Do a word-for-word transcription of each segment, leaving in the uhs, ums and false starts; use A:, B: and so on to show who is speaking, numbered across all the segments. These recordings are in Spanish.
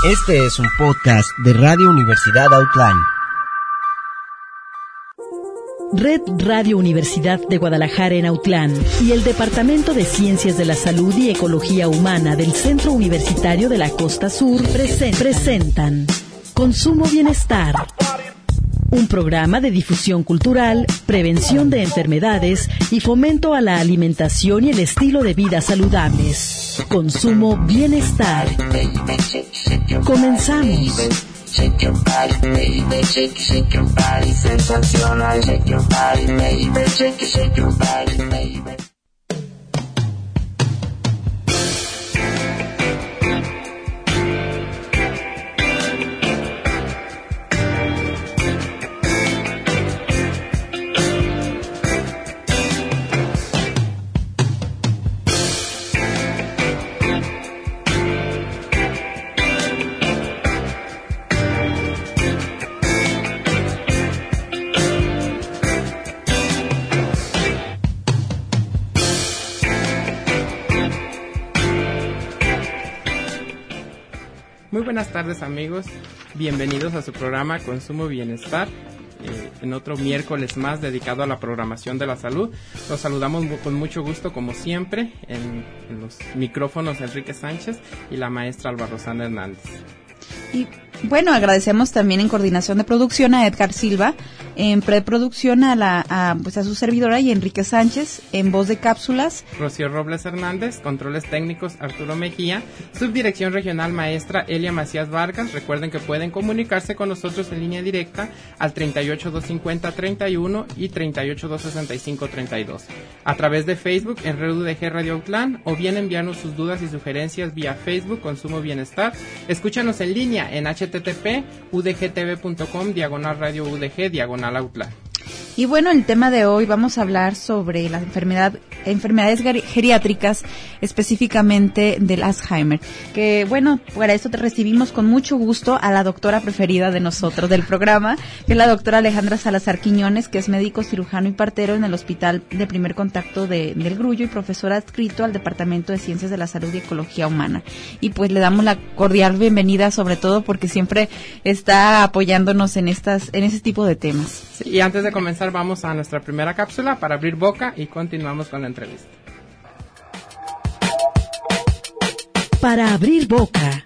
A: Este es un podcast de Radio Universidad Outline.
B: Red Radio Universidad de Guadalajara en Autlán y el Departamento de Ciencias de la Salud y Ecología Humana del Centro Universitario de la Costa Sur presen- presentan Consumo Bienestar, un programa de difusión cultural, prevención de enfermedades y fomento a la alimentación y el estilo de vida saludables. Consumo Bienestar. Comenzamos.
C: Shake your body, baby, shake, shake your body, sensacional, shake your body, baby, shake, shake your body, baby.
D: Muy buenas tardes, amigos, bienvenidos a su programa Consumo Bienestar, eh, en otro miércoles más dedicado a la programación de la salud. Los saludamos con mucho gusto, como siempre, en, en los micrófonos Enrique Sánchez y la maestra Alba Rosana Hernández.
E: Y bueno, agradecemos también en coordinación de producción a Edgar Silva, en preproducción a la a, pues a su servidora y Enrique Sánchez, en voz de cápsulas
D: Rocío Robles Hernández, controles técnicos Arturo Mejía, subdirección regional maestra Elia Macías Vargas. Recuerden que pueden comunicarse con nosotros en línea directa al treinta y ocho, doscientos cincuenta, treinta y uno y treinta y ocho, doscientos sesenta y cinco, treinta y dos, a través de Facebook en Red U D G Radio Autlán, o bien enviarnos sus dudas y sugerencias vía Facebook Consumo Bienestar. Escúchanos en línea en H T T P udgtv.com diagonal radio udg diagonal Autlán.
E: Y bueno, el tema de hoy vamos a hablar sobre la enfermedad, enfermedades geriátricas, específicamente del Alzheimer. Que bueno, para eso te recibimos con mucho gusto a la doctora preferida de nosotros del programa, que es la doctora Alejandra Salazar Quiñones, que es médico cirujano y partero en el Hospital de Primer Contacto de, del Grullo y profesor adscrito al Departamento de Ciencias de la Salud y Ecología Humana. Y pues le damos la cordial bienvenida, sobre todo porque siempre está apoyándonos en estas, en ese tipo de temas.
D: Sí, y antes de comenzar, vamos a nuestra primera cápsula para abrir boca y continuamos con la entrevista.
B: Para abrir boca.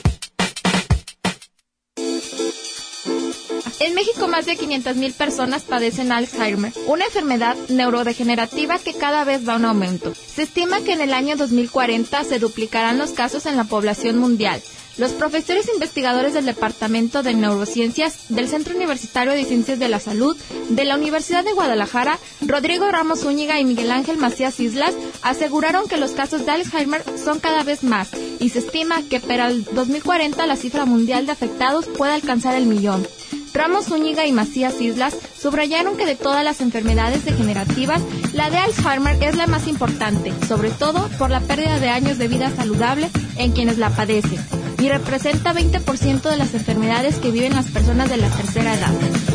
F: En México, más de quinientas mil personas padecen Alzheimer, una enfermedad neurodegenerativa que cada vez va en aumento. Se estima que en el año dos mil cuarenta se duplicarán los casos en la población mundial. Los profesores investigadores del Departamento de Neurociencias del Centro Universitario de Ciencias de la Salud de la Universidad de Guadalajara, Rodrigo Ramos Zúñiga y Miguel Ángel Macías Islas, aseguraron que los casos de Alzheimer son cada vez más y se estima que para el dos mil cuarenta la cifra mundial de afectados puede alcanzar el millón. Ramos Zúñiga y Macías Islas subrayaron que de todas las enfermedades degenerativas, la de Alzheimer es la más importante, sobre todo por la pérdida de años de vida saludable en quienes la padecen, y representa veinte por ciento de las enfermedades que viven las personas de la tercera edad.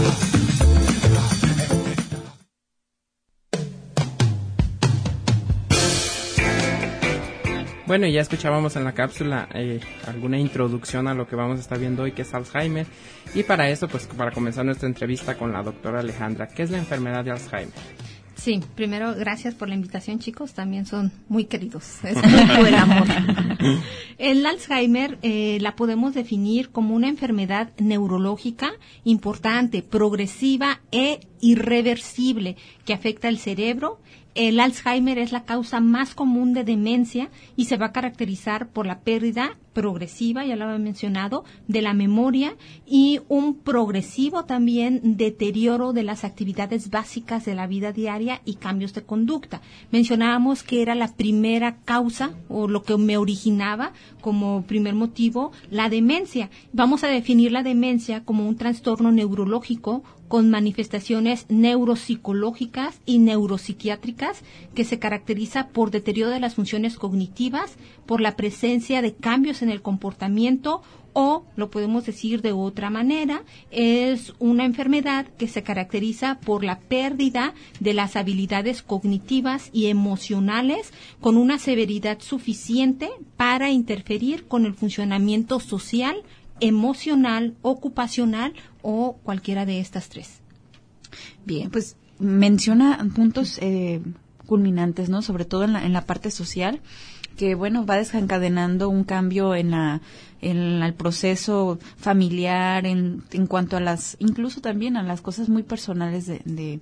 D: Bueno, ya escuchábamos en la cápsula eh, alguna introducción a lo que vamos a estar viendo hoy, que es Alzheimer. Y para eso, pues para comenzar nuestra entrevista con la doctora Alejandra, ¿qué es la enfermedad de Alzheimer?
G: Sí, primero, gracias por la invitación, chicos. También son muy queridos. Es mucho el amor. El Alzheimer eh, la podemos definir como una enfermedad neurológica importante, progresiva e irreversible que afecta el cerebro. El Alzheimer es la causa más común de demencia y se va a caracterizar por la pérdida progresiva, ya lo había mencionado, de la memoria y un progresivo también deterioro de las actividades básicas de la vida diaria y cambios de conducta. Mencionábamos que era la primera causa o lo que me originaba como primer motivo la demencia. Vamos a definir la demencia como un trastorno neurológico con manifestaciones neuropsicológicas y neuropsiquiátricas que se caracteriza por deterioro de las funciones cognitivas, por la presencia de cambios en el comportamiento O, lo podemos decir de otra manera, es una enfermedad que se caracteriza por la pérdida de las habilidades cognitivas y emocionales con una severidad suficiente para interferir con el funcionamiento social, emocional, ocupacional o cualquiera de estas tres.
E: Bien, pues menciona puntos eh, culminantes, ¿no? Sobre todo en la, en la parte social, que bueno, va desencadenando un cambio en la en el proceso familiar, en, en cuanto a las, incluso también a las cosas muy personales de, de,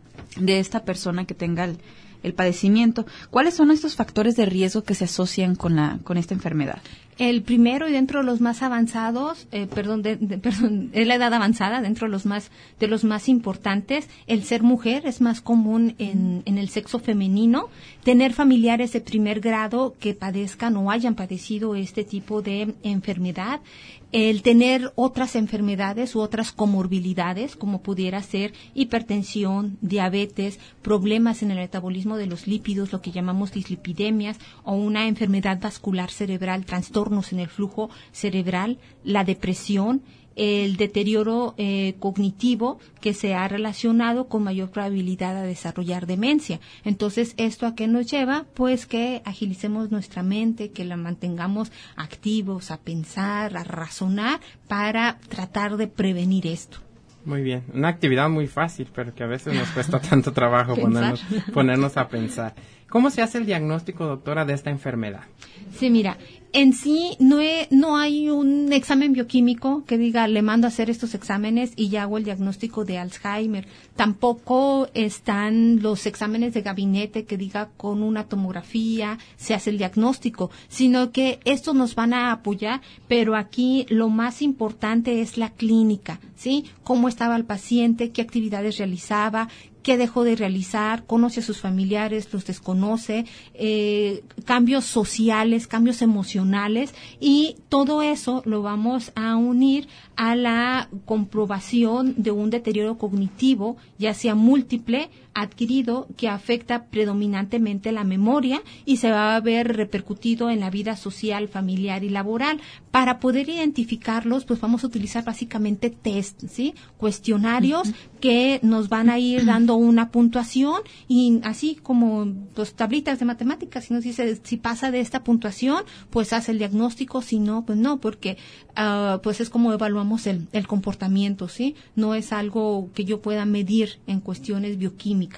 E: de esta persona que tenga el, el padecimiento. ¿Cuáles son estos factores de riesgo que se asocian con la con esta enfermedad?
G: El primero, y dentro de los más avanzados, eh, perdón, de, de, perdón, es la edad avanzada, dentro de los más de los más importantes, el ser mujer es más común en, en el sexo femenino, tener familiares de primer grado que padezcan o hayan padecido este tipo de enfermedad, el tener otras enfermedades u otras comorbilidades, como pudiera ser hipertensión, diabetes, problemas en el metabolismo de los lípidos, lo que llamamos dislipidemias, o una enfermedad vascular cerebral, trastornos en el flujo cerebral, la depresión, el deterioro eh, cognitivo que se ha relacionado con mayor probabilidad de desarrollar demencia. Entonces, ¿esto a qué nos lleva? Pues que agilicemos nuestra mente, que la mantengamos activos, a pensar, a razonar, para tratar de prevenir esto.
D: Muy bien, una actividad muy fácil, pero que a veces nos cuesta tanto trabajo ponernos, ponernos a pensar. ¿Cómo se hace el diagnóstico, doctora, de esta enfermedad?
G: Sí, mira, en sí no, he, no hay un examen bioquímico que diga, le mando a hacer estos exámenes y ya hago el diagnóstico de Alzheimer. Tampoco están los exámenes de gabinete que diga con una tomografía se hace el diagnóstico, sino que estos nos van a apoyar, pero aquí lo más importante es la clínica, ¿sí? Cómo estaba el paciente, qué actividades realizaba, qué dejó de realizar, conoce a sus familiares, los desconoce, eh, cambios sociales, cambios emocionales, y todo eso lo vamos a unir a la comprobación de un deterioro cognitivo, ya sea múltiple, adquirido, que afecta predominantemente la memoria y se va a ver repercutido en la vida social, familiar y laboral. Para poder identificarlos, pues vamos a utilizar básicamente test, ¿sí? Cuestionarios uh-huh. que nos van a ir dando una puntuación, y así como pues tablitas de matemáticas, si nos dice si pasa de esta puntuación, pues hace el diagnóstico, si no, pues no, porque uh, pues es como evaluamos el, el comportamiento, ¿sí? No es algo que yo pueda medir en cuestiones bioquímicas.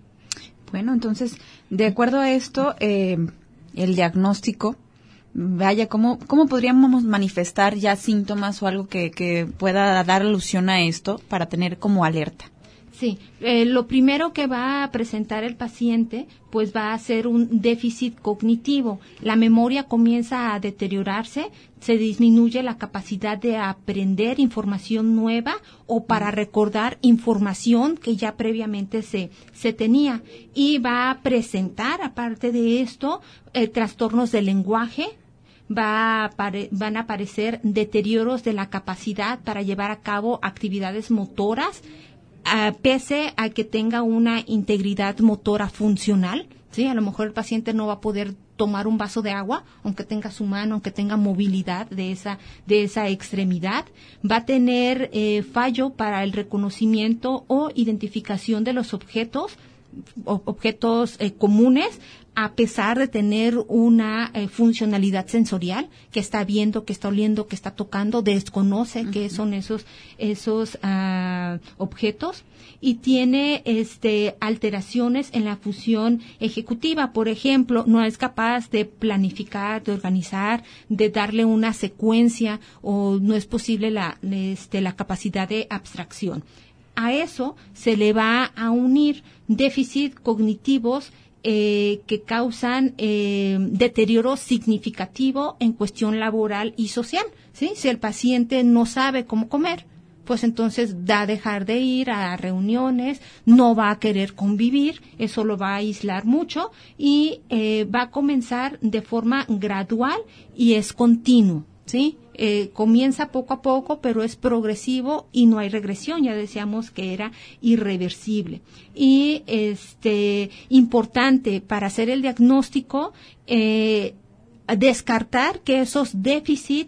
E: Bueno, entonces, de acuerdo a esto, eh, el diagnóstico, vaya, ¿cómo, ¿cómo podríamos manifestar ya síntomas o algo que, que pueda dar alusión a esto para tener como alerta?
G: Sí, eh, lo primero que va a presentar el paciente, pues va a ser un déficit cognitivo. La memoria comienza a deteriorarse, se disminuye la capacidad de aprender información nueva o para recordar información que ya previamente se, se tenía. Y va a presentar, aparte de esto, eh, trastornos del lenguaje. Va a apare- van a aparecer deterioros de la capacidad para llevar a cabo actividades motoras, Uh, pese a que tenga una integridad motora funcional, ¿sí? A lo mejor el paciente no va a poder tomar un vaso de agua, aunque tenga su mano, aunque tenga movilidad de esa, de esa extremidad. Va a tener eh, fallo para el reconocimiento o identificación de los objetos, o, objetos eh, comunes, a pesar de tener una eh, funcionalidad sensorial, que está viendo, que está oliendo, que está tocando, desconoce uh-huh. qué son esos esos uh, objetos, y tiene este alteraciones en la función ejecutiva. Por ejemplo, no es capaz de planificar, de organizar, de darle una secuencia, o no es posible la este, la capacidad de abstracción. A eso se le va a unir déficit cognitivos Eh, que causan eh, deterioro significativo en cuestión laboral y social, ¿sí? Si el paciente no sabe cómo comer, pues entonces va a dejar de ir a reuniones, no va a querer convivir, eso lo va a aislar mucho, y eh, va a comenzar de forma gradual y es continuo, ¿sí? Eh, comienza poco a poco, pero es progresivo y no hay regresión. Ya decíamos que era irreversible. Y este importante para hacer el diagnóstico, eh, descartar que esos déficits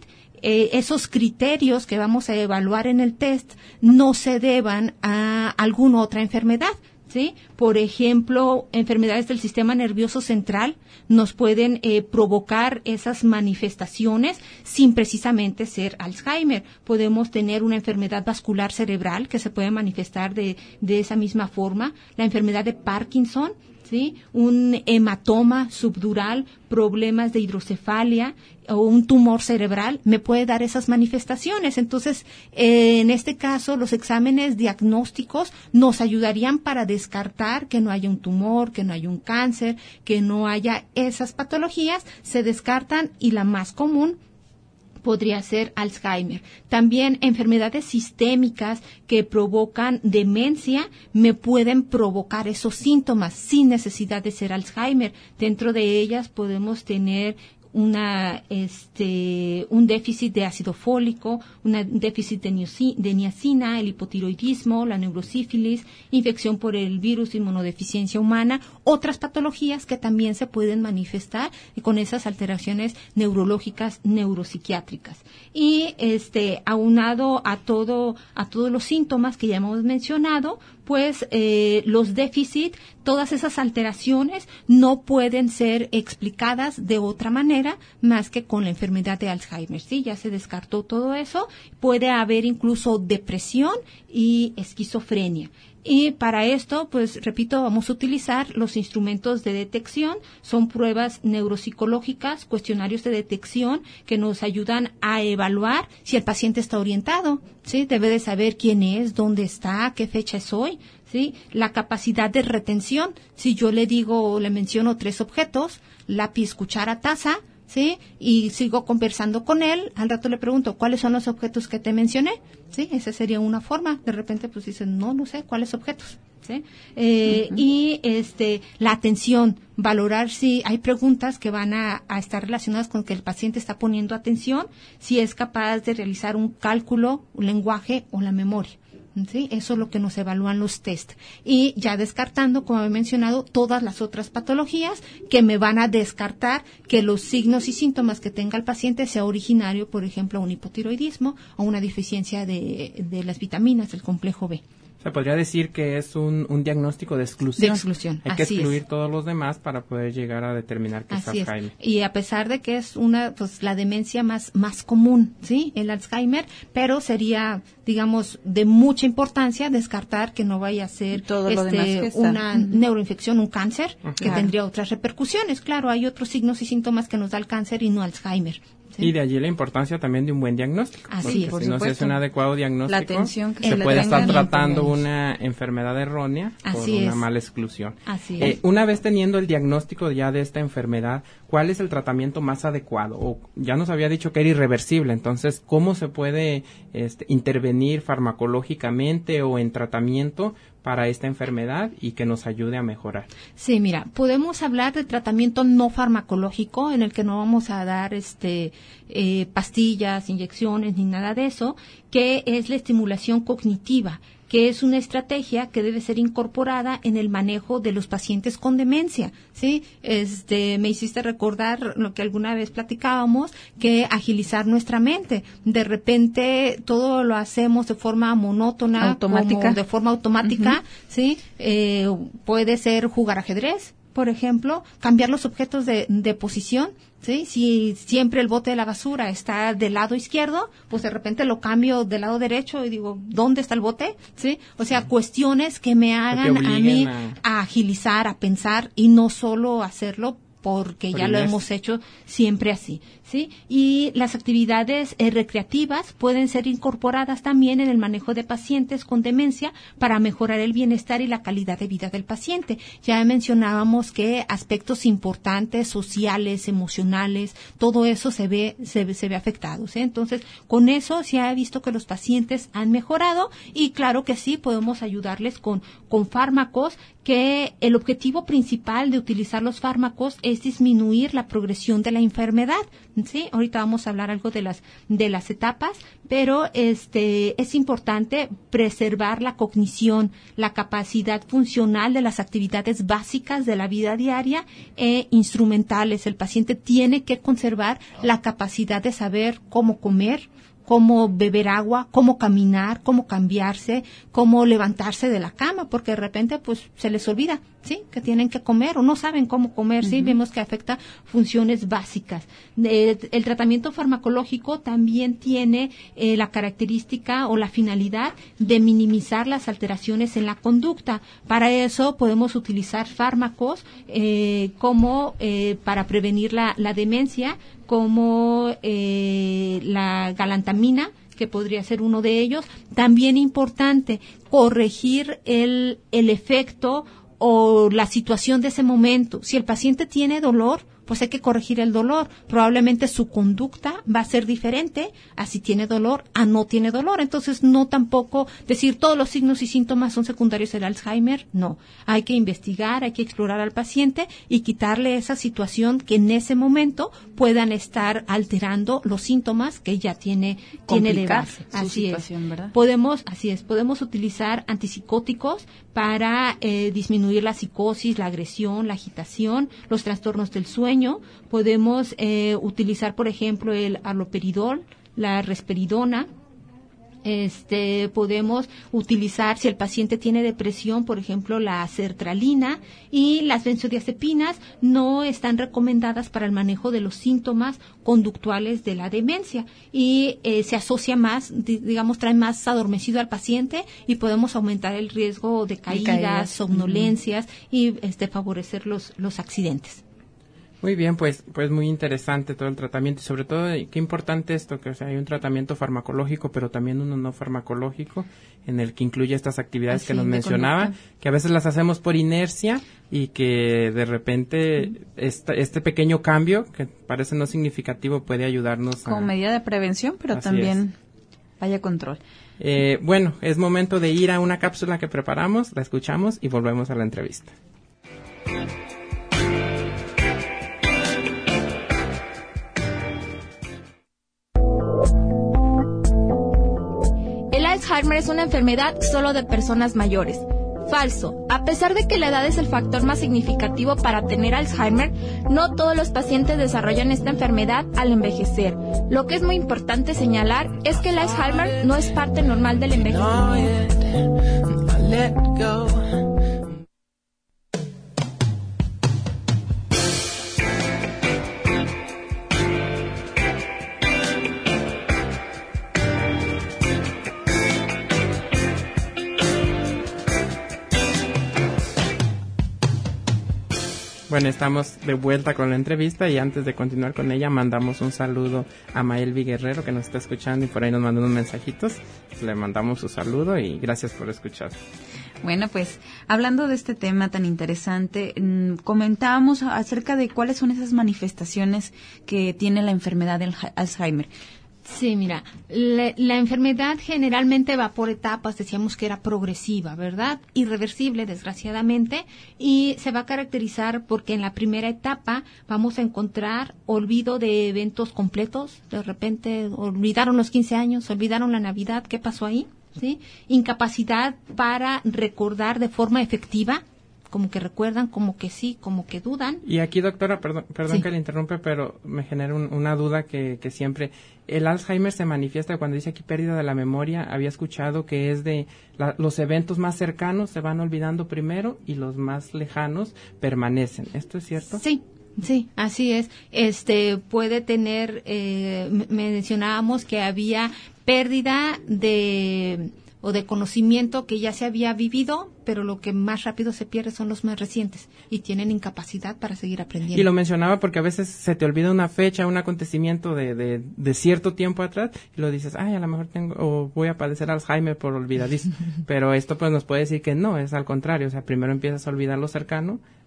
G: eh, esos criterios que vamos a evaluar en el test no se deban a alguna otra enfermedad. ¿Sí? Por ejemplo, enfermedades del sistema nervioso central nos pueden eh, provocar esas manifestaciones sin precisamente ser Alzheimer. Podemos tener una enfermedad vascular cerebral que se puede manifestar de, de esa misma forma, la enfermedad de Parkinson, ¿sí? Un hematoma subdural, problemas de hidrocefalia o un tumor cerebral me puede dar esas manifestaciones. Entonces, eh, en este caso, los exámenes diagnósticos nos ayudarían para descartar que no haya un tumor, que no haya un cáncer, que no haya esas patologías, se descartan y la más común podría ser Alzheimer. También enfermedades sistémicas que provocan demencia me pueden provocar esos síntomas sin necesidad de ser Alzheimer. Dentro de ellas podemos tener una este un déficit de ácido fólico, una, un déficit de, niacina, de niacina, el hipotiroidismo, la neurosífilis, infección por el virus inmunodeficiencia humana, otras patologías que también se pueden manifestar con esas alteraciones neurológicas neuropsiquiátricas. Y este aunado a todo a todos los síntomas que ya hemos mencionado, pues eh, los déficits, todas esas alteraciones no pueden ser explicadas de otra manera más que con la enfermedad de Alzheimer. Sí, ya se descartó todo eso. Puede haber incluso depresión y esquizofrenia. Y para esto, pues repito, vamos a utilizar los instrumentos de detección. Son pruebas neuropsicológicas, cuestionarios de detección que nos ayudan a evaluar si el paciente está orientado, ¿sí? Debe de saber quién es, dónde está, qué fecha es hoy, ¿sí? La capacidad de retención. Si yo le digo, le menciono tres objetos, lápiz, cuchara, taza, ¿sí? Y sigo conversando con él, al rato le pregunto, ¿cuáles son los objetos que te mencioné? ¿Sí? Esa sería una forma. De repente, pues dicen, no, no sé, ¿cuáles objetos? ¿Sí? Eh, uh-huh. Y este, la atención, valorar si hay preguntas que van a, a estar relacionadas con que el paciente está poniendo atención, si es capaz de realizar un cálculo, un lenguaje o la memoria. ¿Sí? Eso es lo que nos evalúan los test. Y ya descartando, como he mencionado, todas las otras patologías que me van a descartar que los signos y síntomas que tenga el paciente sea originario, por ejemplo, un hipotiroidismo o una deficiencia de, de las vitaminas del complejo B.
D: Se podría decir que es un, un diagnóstico de exclusión.
G: De exclusión,
D: Hay
G: así
D: que excluir
G: es.
D: todos los demás para poder llegar a determinar que
G: Así
D: es Alzheimer.
G: Es. Y a pesar de que es una, pues la demencia más, más común, ¿sí? El Alzheimer, pero sería, digamos, de mucha importancia descartar que no vaya a ser
E: todo lo demás que
G: este,
E: está.
G: una uh-huh. neuroinfección, un cáncer,
D: uh-huh.
G: que
E: claro.
G: tendría otras repercusiones. Claro, hay otros signos y síntomas que nos da el cáncer y no Alzheimer. ¿Sí?
D: Y de allí la importancia también de un buen diagnóstico.
G: Así es,
D: porque
G: por
D: si no se hace un adecuado diagnóstico,
E: la atención que
D: se,
E: se le
D: puede estar
E: tenga
D: tratando una enfermedad errónea
G: Así
D: por una
G: es.
D: mala exclusión.
G: Así
D: Eh,
G: es.
D: una vez teniendo el diagnóstico ya de esta enfermedad, ¿cuál es el tratamiento más adecuado? O ya nos había dicho que era irreversible, entonces, ¿cómo se puede este, intervenir farmacológicamente o en tratamiento para esta enfermedad y que nos ayude a mejorar?
G: Sí, mira, podemos hablar de tratamiento no farmacológico en el que no vamos a dar este eh, pastillas, inyecciones ni nada de eso, que es la estimulación cognitiva, que es una estrategia que debe ser incorporada en el manejo de los pacientes con demencia, ¿sí? Este, me hiciste recordar lo que alguna vez platicábamos, que agilizar nuestra mente. De repente todo lo hacemos de forma monótona,
E: automática,
G: como de forma automática, uh-huh. ¿sí? Eh, puede ser jugar ajedrez, por ejemplo, cambiar los objetos de, de posición, ¿sí? Si siempre el bote de la basura está del lado izquierdo, pues de repente lo cambio del lado derecho y digo, ¿dónde está el bote? ¿Sí? O sea, cuestiones que me hagan a mí a... a agilizar, a pensar y no solo hacerlo porque ya lo hemos hecho siempre así, ¿sí? Y las actividades eh, recreativas pueden ser incorporadas también en el manejo de pacientes con demencia para mejorar el bienestar y la calidad de vida del paciente. Ya mencionábamos que aspectos importantes, sociales, emocionales, todo eso se ve, se, se ve afectado, ¿sí? Entonces, con eso se ha visto que los pacientes han mejorado y claro que sí, podemos ayudarles con, con fármacos, que el objetivo principal de utilizar los fármacos es es disminuir la progresión de la enfermedad, ¿sí? Ahorita vamos a hablar algo de las de las etapas, pero este es importante preservar la cognición, la capacidad funcional de las actividades básicas de la vida diaria e instrumentales. El paciente tiene que conservar la capacidad de saber cómo comer, cómo beber agua, cómo caminar, cómo cambiarse, cómo levantarse de la cama, porque de repente pues se les olvida, ¿sí? Que tienen que comer o no saben cómo comer, ¿sí? Uh-huh. Vemos que afecta funciones básicas. Eh, el tratamiento farmacológico también tiene eh, la característica o la finalidad de minimizar las alteraciones en la conducta. Para eso podemos utilizar fármacos eh, como eh, para prevenir la, la demencia, como eh, la galantamina, que podría ser uno de ellos. También importante, corregir el, el efecto o la situación de ese momento. Si el paciente tiene dolor, pues hay que corregir el dolor. Probablemente su conducta va a ser diferente a si tiene dolor, a no tiene dolor. Entonces, no tampoco decir todos los signos y síntomas son secundarios del Alzheimer. No, hay que investigar, hay que explorar al paciente y quitarle esa situación que en ese momento puedan estar alterando los síntomas que ya tiene, tiene de base.
E: Su
G: así
E: situación,
G: es.
E: ¿verdad?
G: Podemos, así es, podemos utilizar antipsicóticos para eh, disminuir la psicosis, la agresión, la agitación, los trastornos del sueño. Podemos eh, utilizar, por ejemplo, el haloperidol, la risperidona. Este, podemos utilizar, si el paciente tiene depresión, por ejemplo, la sertralina, y las benzodiazepinas no están recomendadas para el manejo de los síntomas conductuales de la demencia y eh, se asocia más, digamos, trae más adormecido al paciente y podemos aumentar el riesgo de caídas, caídas. somnolencias uh-huh. y este, favorecer los, los accidentes.
D: Muy bien, pues pues muy interesante todo el tratamiento y sobre todo qué importante esto, que o sea, hay un tratamiento farmacológico, pero también uno no farmacológico en el que incluye estas actividades Así, que nos mencionaba, conducta. Que a veces las hacemos por inercia y que de repente uh-huh. esta, este pequeño cambio, que parece no significativo, puede ayudarnos
E: como
D: a...
E: medida de prevención, pero Así también es. haya control.
D: Eh, bueno, es momento de ir a una cápsula que preparamos, la escuchamos y volvemos a la entrevista.
F: Alzheimer es una enfermedad solo de personas mayores. Falso. A pesar de que la edad es el factor más significativo para tener Alzheimer, no todos los pacientes desarrollan esta enfermedad al envejecer. Lo que es muy importante señalar es que el Alzheimer no es parte normal del envejecimiento.
D: Bueno, estamos de vuelta con la entrevista y antes de continuar con ella mandamos un saludo a Maelvi Guerrero que nos está escuchando y por ahí nos mandó unos mensajitos. Pues le mandamos su saludo y gracias por escuchar.
E: Bueno, pues hablando de este tema tan interesante, mmm, comentábamos acerca de cuáles son esas manifestaciones que tiene la enfermedad del Alzheimer.
G: Sí, mira, la, la enfermedad generalmente va por etapas, decíamos que era progresiva, ¿verdad? Irreversible, desgraciadamente, y se va a caracterizar porque en la primera etapa vamos a encontrar olvido de eventos completos, de repente olvidaron los quince años, olvidaron la Navidad, ¿qué pasó ahí? ¿Sí? Incapacidad para recordar de forma efectiva, como que recuerdan, como que sí, como que dudan.
D: Y aquí, doctora, perdón, perdón sí. que le interrumpe, pero me genera un, una duda que, que siempre... El Alzheimer se manifiesta cuando dice aquí pérdida de la memoria. Había escuchado que es de la, los eventos más cercanos se van olvidando primero y los más lejanos permanecen. ¿Esto es cierto?
G: Sí. Sí, así es. Este puede tener, eh, mencionábamos que había pérdida de o de conocimiento que ya se había vivido, pero lo que más rápido se pierde son los más recientes y tienen incapacidad para seguir aprendiendo.
D: Y lo mencionaba porque a veces se te olvida una fecha, un acontecimiento de, de, de cierto tiempo atrás y lo dices, ay, a lo mejor tengo o voy a padecer Alzheimer por olvidadizo. Pero esto pues nos puede decir que no, es al contrario, o sea, primero empiezas a olvidar lo cercano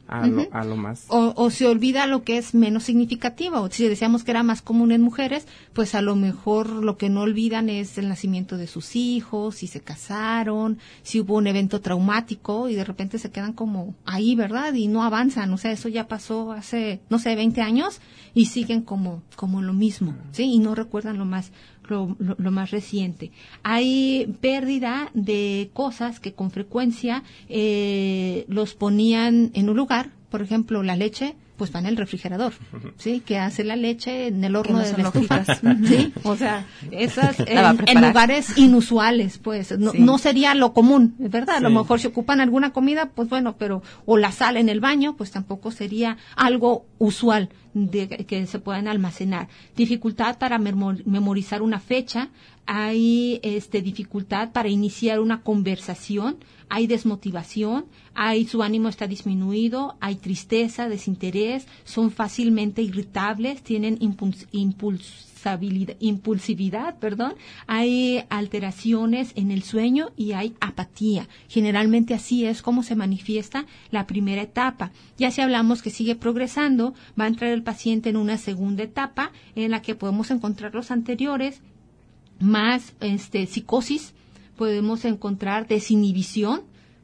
D: a, uh-huh. lo, a lo más.
G: O, o se olvida lo que es menos significativo. O si decíamos que era más común en mujeres, pues a lo mejor lo que no olvidan es el nacimiento de sus hijos, si se casaron, si hubo un evento traumático y de repente se quedan como ahí, ¿verdad? Y no avanzan. O sea, eso ya pasó hace, no sé, veinte años y siguen como, como lo mismo, ¿sí? Y no recuerdan lo más Lo, lo, lo más reciente. Hay pérdida de cosas que con frecuencia eh, los ponían en un lugar, por ejemplo, la leche, pues va en el refrigerador, ¿sí? Que hace la leche en el horno no de la estufa, ¿sí? O sea, esas en, en lugares inusuales, pues, no, sí. no sería lo común, ¿verdad? Sí. A lo mejor si ocupan alguna comida, pues bueno, pero, o la sal en el baño, pues tampoco sería algo usual de que se puedan almacenar. Dificultad para memorizar una fecha, hay este dificultad para iniciar una conversación, hay desmotivación, hay su ánimo está disminuido, hay tristeza, desinterés, son fácilmente irritables, tienen impuls, impulsabilidad, impulsividad, perdón, hay alteraciones en el sueño y hay apatía. Generalmente así es como se manifiesta la primera etapa. Ya si hablamos que sigue progresando, va a entrar el paciente en una segunda etapa en la que podemos encontrar los anteriores, más este psicosis, podemos encontrar desinhibición,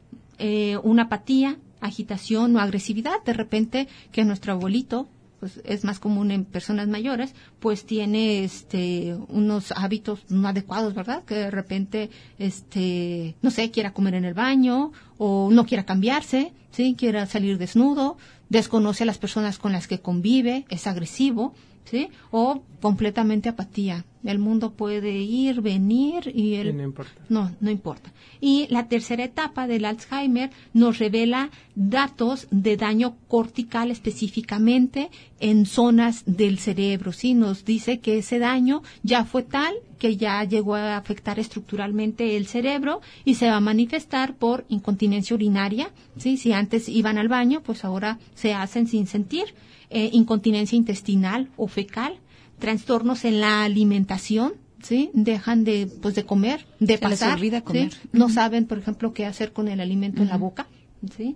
G: eh, una apatía, agitación o agresividad. De repente que nuestro abuelito, pues es más común en personas mayores, pues tiene este unos hábitos no adecuados, ¿verdad? Que de repente este no sé, quiera comer en el baño o no quiera cambiarse, sí, quiera salir desnudo, desconoce a las personas con las que convive, es agresivo, ¿sí? O completamente apatía. El mundo puede ir, venir y él...
D: Sí, no importa.
G: No, no importa. Y la tercera etapa del Alzheimer nos revela datos de daño cortical específicamente en zonas del cerebro, ¿sí? Nos dice que ese daño ya fue tal que ya llegó a afectar estructuralmente el cerebro y se va a manifestar por incontinencia urinaria, ¿sí? Si antes iban al baño, pues ahora se hacen sin sentir. Eh, incontinencia intestinal o fecal, trastornos en la alimentación, ¿sí? Dejan de, pues, de comer, de
E: Se
G: pasar.
E: les olvida comer.
G: ¿Sí? No uh-huh. saben, por ejemplo, qué hacer con el alimento uh-huh. en la boca, ¿sí?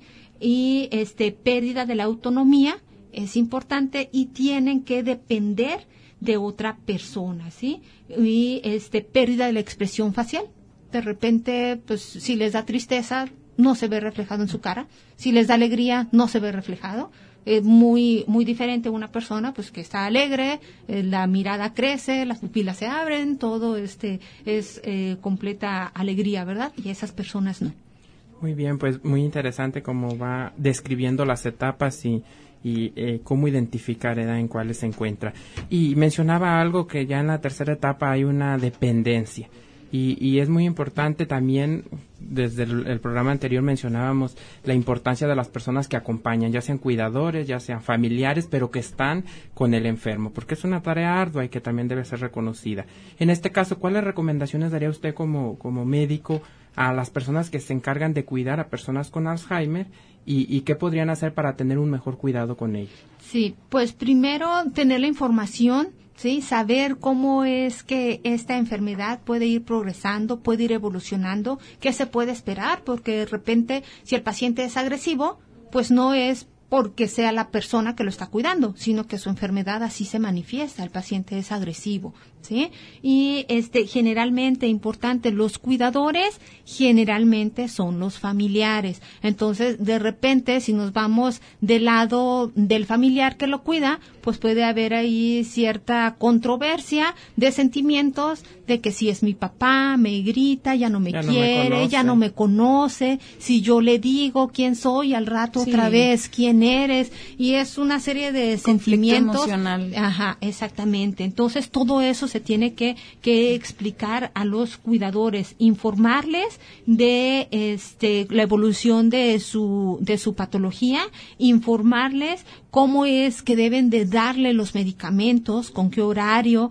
G: Y este, pérdida de la autonomía es importante y tienen que depender de otra persona, ¿sí? Y este, pérdida de la expresión facial. De repente, pues, si les da tristeza, no se ve reflejado en su cara. Si les da alegría, no se ve reflejado. Es muy muy diferente una persona pues que está alegre, eh, la mirada crece, las pupilas se abren, todo este es eh, completa alegría, ¿verdad? Y esas personas no.
D: Muy bien, pues muy interesante cómo va describiendo las etapas y y eh, cómo identificar edad en cuáles se encuentra. Y mencionaba algo que ya en la tercera etapa hay una dependencia. Y, y es muy importante también, desde el, el programa anterior mencionábamos la importancia de las personas que acompañan, ya sean cuidadores, ya sean familiares, pero que están con el enfermo, porque es una tarea ardua y que también debe ser reconocida. En este caso, ¿cuáles recomendaciones daría usted como, como médico a las personas que se encargan de cuidar a personas con Alzheimer y, y qué podrían hacer para tener un mejor cuidado con ellos?
G: Sí, pues primero tener la información, sí, saber cómo es que esta enfermedad puede ir progresando, puede ir evolucionando, qué se puede esperar, porque de repente si el paciente es agresivo, pues no es porque sea la persona que lo está cuidando, sino que su enfermedad así se manifiesta, el paciente es agresivo, ¿sí? Y este generalmente importante, los cuidadores generalmente son los familiares. Entonces, de repente, si nos vamos del lado del familiar que lo cuida, pues puede haber ahí cierta controversia de sentimientos de que si es mi papá, me grita, ya no me
D: ya
G: quiere,
D: no me
G: ya no me conoce, si yo le digo quién soy, al rato
E: sí.
G: otra vez quién eres, y es una serie de sentimientos.
E: Emocional.
G: Ajá, exactamente. Entonces, todo eso se tiene que, que explicar a los cuidadores, informarles de este la evolución de su de su patología, informarles cómo es que deben de darle los medicamentos, con qué horario,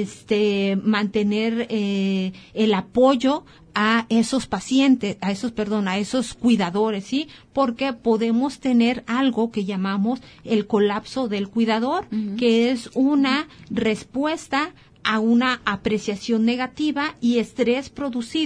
G: este mantener eh, el apoyo a esos pacientes, a esos, perdón, a esos cuidadores, ¿sí? Porque podemos tener algo que llamamos el colapso del cuidador, uh-huh. que es una respuesta a una apreciación negativa y estrés producido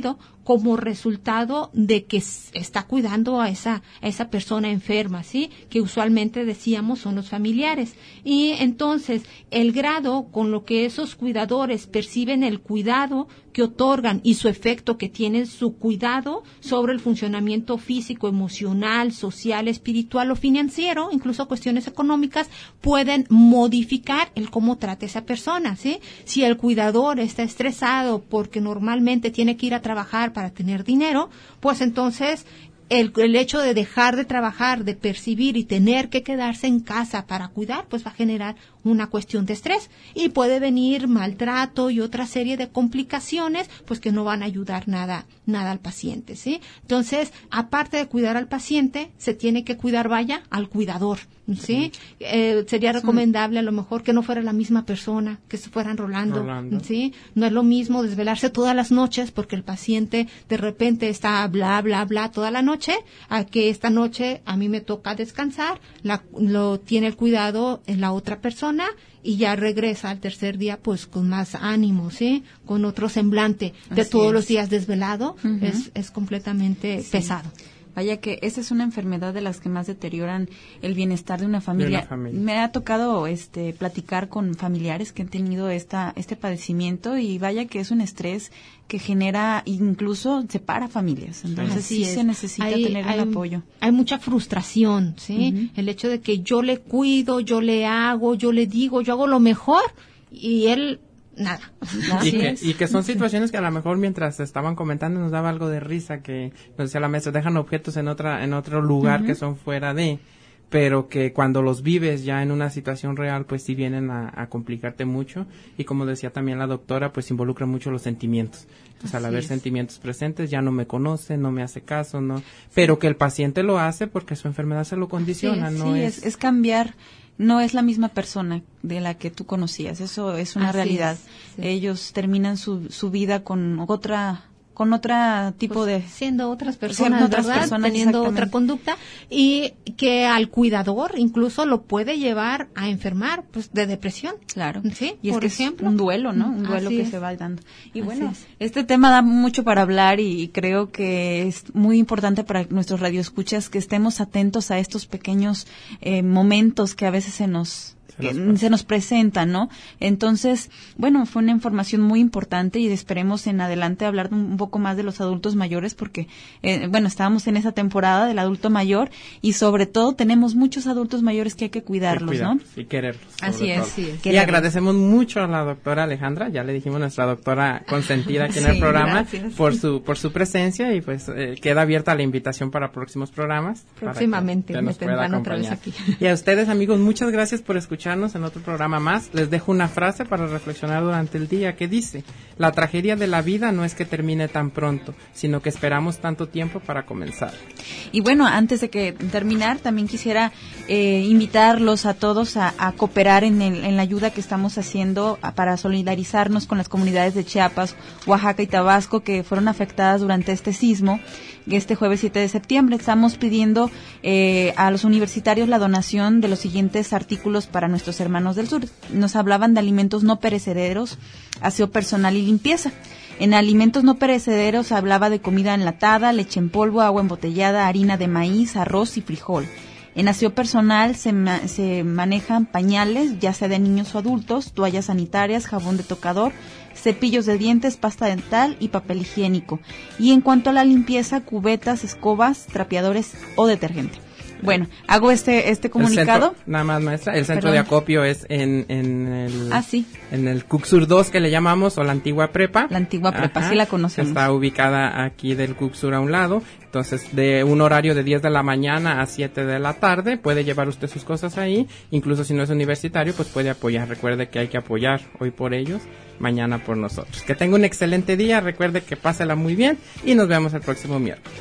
G: como resultado de que está cuidando a esa, a esa persona enferma, ¿sí? Que usualmente decíamos son los familiares. Y entonces, el grado con lo que esos cuidadores perciben el cuidado que otorgan y su efecto que tiene su cuidado sobre el funcionamiento físico, emocional, social, espiritual o financiero, incluso cuestiones económicas, pueden modificar el cómo trata esa persona, ¿sí? Si el cuidador está estresado porque normalmente tiene que ir a trabajar para tener dinero, pues entonces El, el hecho de dejar de trabajar, de percibir y tener que quedarse en casa para cuidar, pues va a generar una cuestión de estrés y puede venir maltrato y otra serie de complicaciones, pues que no van a ayudar nada, nada al paciente, ¿sí? Entonces, aparte de cuidar al paciente, se tiene que cuidar, vaya, al cuidador, ¿sí? Eh, sería recomendable a lo mejor que no fuera la misma persona, que se fueran rolando, rolando, ¿sí? No es lo mismo desvelarse todas las noches porque el paciente de repente está bla, bla, bla toda la noche, a que esta noche a mí me toca descansar, la, lo tiene el cuidado en la otra persona y ya regresa al tercer día pues con más ánimo, ¿sí? Con otro semblante de Así todos es. los días desvelado, uh-huh. es, es completamente sí. pesado.
E: Vaya que esa es una enfermedad de las que más deterioran el bienestar de una familia. De una familia. Me ha tocado este platicar con familiares que han tenido esta este padecimiento y vaya que es un estrés que genera, incluso separa familias. Entonces Así sí es. se necesita hay, tener hay, el apoyo.
G: Hay mucha frustración, ¿sí? Uh-huh. El hecho de que yo le cuido, yo le hago, yo le digo, yo hago lo mejor y él nada.
D: Y que, y que son situaciones que a lo mejor mientras estaban comentando nos daba algo de risa, que nos decía la maestra, dejan objetos en otra en otro lugar uh-huh. que son fuera de, pero que cuando los vives ya en una situación real, pues sí vienen a, a complicarte mucho, y como decía también la doctora, pues involucra mucho los sentimientos. Entonces, al haber es. sentimientos presentes, ya no me conoce, no me hace caso, no, pero que el paciente lo hace porque su enfermedad se lo condiciona, sí,
E: no
D: sí,
E: es, es cambiar. No es la misma persona de la que tú conocías, eso es una Así realidad. Es, sí. Ellos terminan su, su vida con otra con otro tipo
G: pues,
E: de...
G: Siendo otras personas, otras ¿verdad? Personas, teniendo otra conducta, y que al cuidador incluso lo puede llevar a enfermar pues de depresión.
E: Claro.
G: ¿Sí?
E: Y es
G: Por
E: que
G: ejemplo.
E: Es un duelo, ¿no? Un duelo
G: Así
E: que
G: es.
E: se va dando. Y
G: Así
E: bueno,
G: es.
E: este tema da mucho para hablar y creo que es muy importante para nuestros radioescuchas que estemos atentos a estos pequeños eh, momentos que a veces se nos... que se nos presentan, ¿no? Entonces, bueno, fue una información muy importante y esperemos en adelante hablar un poco más de los adultos mayores porque, eh, bueno, estábamos en esa temporada del adulto mayor y sobre todo tenemos muchos adultos mayores que hay que cuidarlos, que cuidarlos
D: ¿no? Y quererlos.
E: Así es,
D: sí
E: es.
D: Y agradecemos mucho a la doctora Alejandra, ya le dijimos nuestra doctora consentida aquí en sí, el programa, gracias. por su por su presencia y pues eh, queda abierta la invitación para próximos programas.
G: Próximamente me tendrán otra vez aquí.
D: Y a ustedes, amigos, muchas gracias por escuchar en otro programa más. Les dejo una frase para reflexionar durante el día que dice: la tragedia de la vida no es que termine tan pronto, sino que esperamos tanto tiempo para comenzar.
E: Y bueno, antes de que terminar, también quisiera eh, invitarlos a todos a, a cooperar en, el, en la ayuda que estamos haciendo a, para solidarizarnos con las comunidades de Chiapas, Oaxaca y Tabasco que fueron afectadas durante este sismo. Este jueves siete de septiembre estamos pidiendo eh, a los universitarios la donación de los siguientes artículos para nuestros hermanos del sur. Nos hablaban de alimentos no perecederos, aseo personal y limpieza. En alimentos no perecederos hablaba de comida enlatada, leche en polvo, agua embotellada, harina de maíz, arroz y frijol. En aseo personal se, ma- se manejan pañales, ya sea de niños o adultos, toallas sanitarias, jabón de tocador, cepillos de dientes, pasta dental y papel higiénico. Y en cuanto a la limpieza, cubetas, escobas, trapeadores o detergente. Bueno, hago este este comunicado.
D: Centro, nada más, maestra. El centro Perdón. de acopio es en, en el...
E: Ah, sí.
D: En el Cucsur dos, que le llamamos, o la antigua prepa.
E: La antigua prepa, Ajá, sí la conocemos.
D: Está ubicada aquí del Cucsur a un lado. Entonces, de un horario de diez de la mañana a siete de la tarde, puede llevar usted sus cosas ahí. Incluso si no es universitario, pues puede apoyar. Recuerde que hay que apoyar hoy por ellos, mañana por nosotros. Que tenga un excelente día. Recuerde que pásela muy bien y nos vemos el próximo miércoles.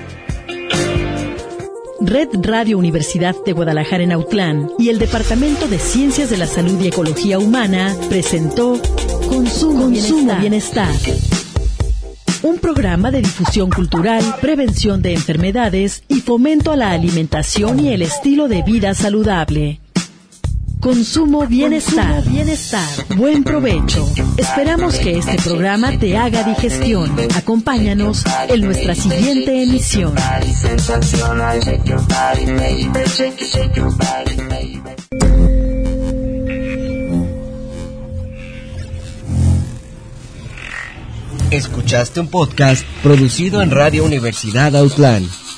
B: Red Radio Universidad de Guadalajara en Autlán y el Departamento de Ciencias de la Salud y Ecología Humana presentó Consumo, Consumo Bienestar. Bienestar. Un programa de difusión cultural, prevención de enfermedades y fomento a la alimentación y el estilo de vida saludable. Consumo bienestar. Consumo bienestar. Buen provecho. Esperamos que este programa te haga digestión. Acompáñanos en nuestra siguiente emisión.
A: Escuchaste un podcast producido en Radio Universidad Autlán.